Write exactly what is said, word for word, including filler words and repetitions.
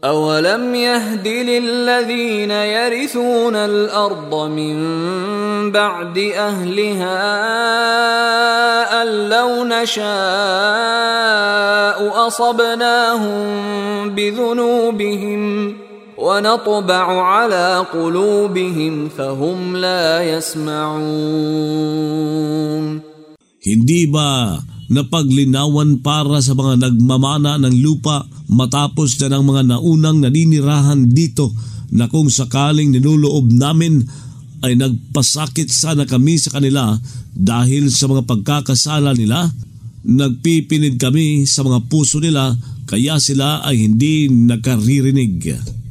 أَوَلَمْ يَهْدِ لِلَّذِينَ يَرِثُونَ الْأَرْضَ مِنْ بَعْدِ أَهْلِهَا أَنْ لَوْ نَشَاءُ أَصَبْنَاهُمْ بِذُنُوبِهِمْ وَنَطْبَعُ عَلَى قُلُوبِهِمْ فَهُمْ لَا يَسْمَعُونَ. Hindi ba napaglinawan para sa mga nagmamana ng lupa matapos na ng mga naunang naninirahan dito na kung sakaling niluloob namin ay nagpasakit sana kami sa kanila dahil sa mga pagkakasala nila? Nagpipinid kami sa mga puso nila kaya sila ay hindi nakaririnig.